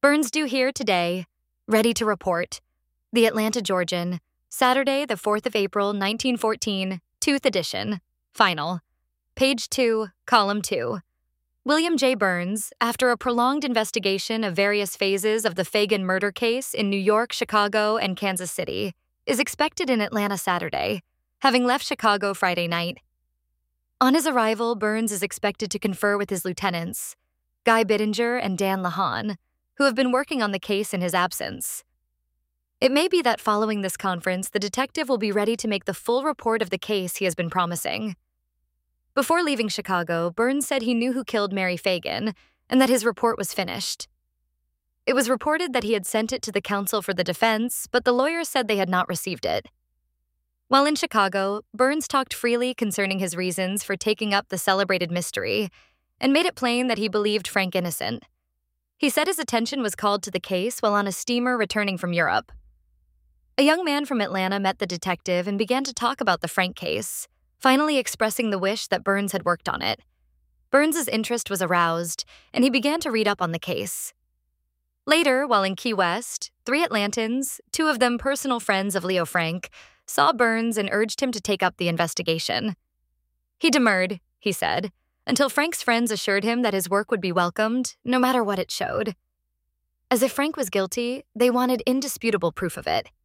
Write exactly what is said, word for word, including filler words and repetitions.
Burns due here today. Ready to report. The Atlanta Georgian. Saturday, the fourth of April, nineteen fourteen. Tooth edition. Final. Page two, column two. William J. Burns, after a prolonged investigation of various phases of the Fagan murder case in New York, Chicago, and Kansas City, is expected in Atlanta Saturday, having left Chicago Friday night. On his arrival, Burns is expected to confer with his lieutenants, Guy Bittinger and Dan Lahan, who have been working on the case in his absence. It may be that following this conference, the detective will be ready to make the full report of the case he has been promising. Before leaving Chicago, Burns said he knew who killed Mary Fagan and that his report was finished. It was reported that he had sent it to the counsel for the defense, but the lawyers said they had not received it. While in Chicago, Burns talked freely concerning his reasons for taking up the celebrated mystery and made it plain that he believed Frank innocent. He said his attention was called to the case while on a steamer returning from Europe. A young man from Atlanta met the detective and began to talk about the Frank case, finally expressing the wish that Burns had worked on it. Burns's interest was aroused, and he began to read up on the case. Later, while in Key West, three Atlantans, two of them personal friends of Leo Frank, saw Burns and urged him to take up the investigation. He demurred, he said, until Frank's friends assured him that his work would be welcomed, no matter what it showed. As if Frank was guilty, they wanted indisputable proof of it.